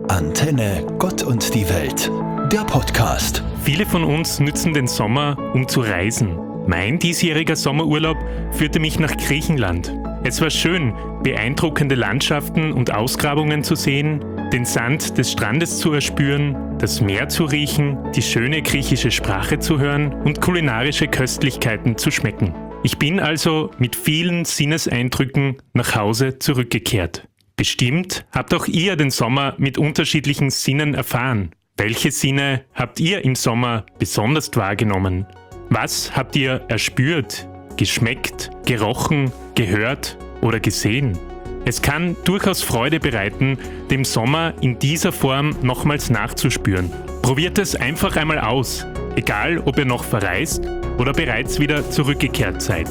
Antenne Gott und die Welt, der Podcast. Viele von uns nützen den Sommer, um zu reisen. Mein diesjähriger Sommerurlaub führte mich nach Griechenland. Es war schön, beeindruckende Landschaften und Ausgrabungen zu sehen, den Sand des Strandes zu erspüren, das Meer zu riechen, die schöne griechische Sprache zu hören und kulinarische Köstlichkeiten zu schmecken. Ich bin also mit vielen Sinneseindrücken nach Hause zurückgekehrt. Bestimmt habt auch ihr den Sommer mit unterschiedlichen Sinnen erfahren. Welche Sinne habt ihr im Sommer besonders wahrgenommen? Was habt ihr erspürt, geschmeckt, gerochen, gehört oder gesehen? Es kann durchaus Freude bereiten, dem Sommer in dieser Form nochmals nachzuspüren. Probiert es einfach einmal aus, egal ob ihr noch verreist oder bereits wieder zurückgekehrt seid.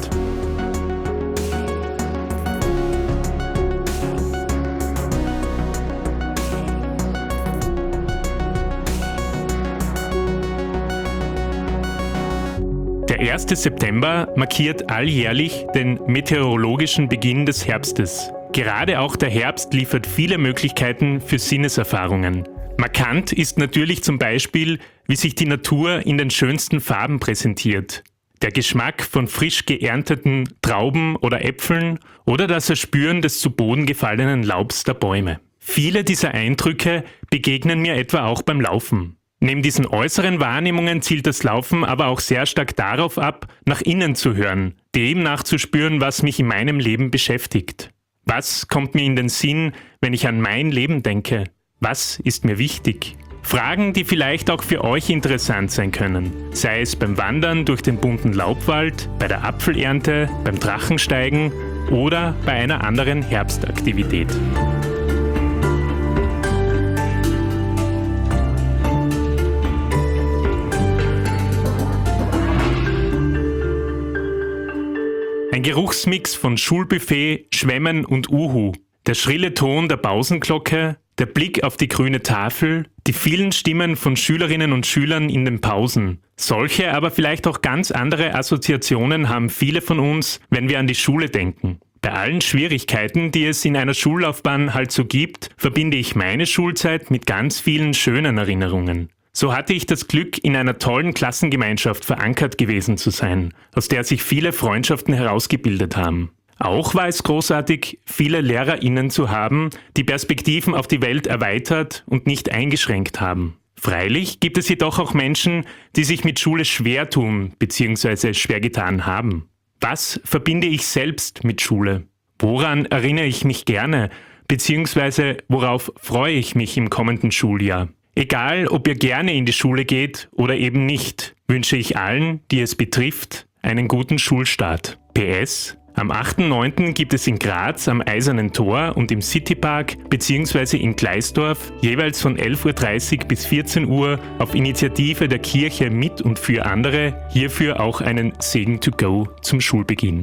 Der 1. September markiert alljährlich den meteorologischen Beginn des Herbstes. Gerade auch der Herbst liefert viele Möglichkeiten für Sinneserfahrungen. Markant ist natürlich zum Beispiel, wie sich die Natur in den schönsten Farben präsentiert. Der Geschmack von frisch geernteten Trauben oder Äpfeln oder das Erspüren des zu Boden gefallenen Laubs der Bäume. Viele dieser Eindrücke begegnen mir etwa auch beim Laufen. Neben diesen äußeren Wahrnehmungen zielt das Laufen aber auch sehr stark darauf ab, nach innen zu hören, dem nachzuspüren, was mich in meinem Leben beschäftigt. Was kommt mir in den Sinn, wenn ich an mein Leben denke? Was ist mir wichtig? Fragen, die vielleicht auch für euch interessant sein können. Sei es beim Wandern durch den bunten Laubwald, bei der Apfelernte, beim Drachensteigen oder bei einer anderen Herbstaktivität. Ein Geruchsmix von Schulbuffet, Schwämmen und Uhu, der schrille Ton der Pausenglocke, der Blick auf die grüne Tafel, die vielen Stimmen von Schülerinnen und Schülern in den Pausen. Solche, aber vielleicht auch ganz andere Assoziationen haben viele von uns, wenn wir an die Schule denken. Bei allen Schwierigkeiten, die es in einer Schullaufbahn halt so gibt, verbinde ich meine Schulzeit mit ganz vielen schönen Erinnerungen. So hatte ich das Glück, in einer tollen Klassengemeinschaft verankert gewesen zu sein, aus der sich viele Freundschaften herausgebildet haben. Auch war es großartig, viele LehrerInnen zu haben, die Perspektiven auf die Welt erweitert und nicht eingeschränkt haben. Freilich gibt es jedoch auch Menschen, die sich mit Schule schwer tun bzw. schwer getan haben. Was verbinde ich selbst mit Schule? Woran erinnere ich mich gerne bzw. worauf freue ich mich im kommenden Schuljahr? Egal, ob ihr gerne in die Schule geht oder eben nicht, wünsche ich allen, die es betrifft, einen guten Schulstart. PS: Am 8.9. gibt es in Graz am Eisernen Tor und im Citypark bzw. in Gleisdorf jeweils von 11.30 Uhr bis 14 Uhr auf Initiative der Kirche mit und für andere hierfür auch einen Segen to go zum Schulbeginn.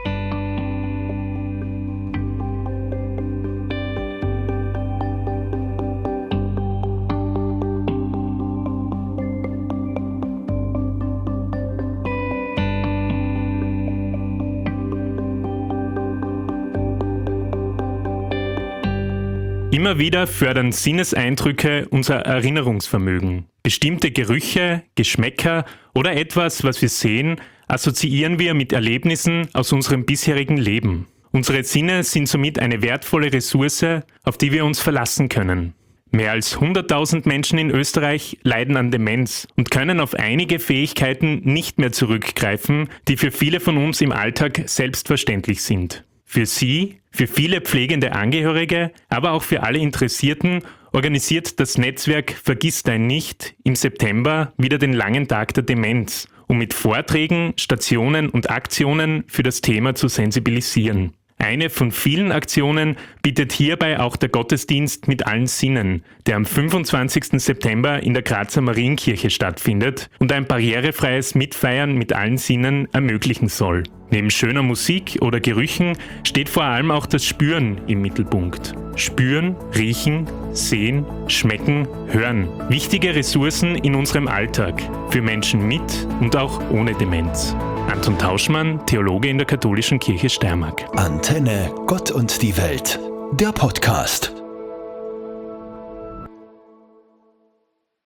Immer wieder fördern Sinneseindrücke unser Erinnerungsvermögen. Bestimmte Gerüche, Geschmäcker oder etwas, was wir sehen, assoziieren wir mit Erlebnissen aus unserem bisherigen Leben. Unsere Sinne sind somit eine wertvolle Ressource, auf die wir uns verlassen können. Mehr als 100.000 Menschen in Österreich leiden an Demenz und können auf einige Fähigkeiten nicht mehr zurückgreifen, die für viele von uns im Alltag selbstverständlich sind. Für Sie, für viele pflegende Angehörige, aber auch für alle Interessierten organisiert das Netzwerk Vergiss dein nicht im September wieder den langen Tag der Demenz, um mit Vorträgen, Stationen und Aktionen für das Thema zu sensibilisieren. Eine von vielen Aktionen bietet hierbei auch der Gottesdienst mit allen Sinnen, der am 25. September in der Grazer Marienkirche stattfindet und ein barrierefreies Mitfeiern mit allen Sinnen ermöglichen soll. Neben schöner Musik oder Gerüchen steht vor allem auch das Spüren im Mittelpunkt. Spüren, riechen, sehen, schmecken, hören. Wichtige Ressourcen in unserem Alltag, für Menschen mit und auch ohne Demenz. Anton Tauschmann, Theologe in der Katholischen Kirche Steiermark. Antenne Gott und die Welt, der Podcast.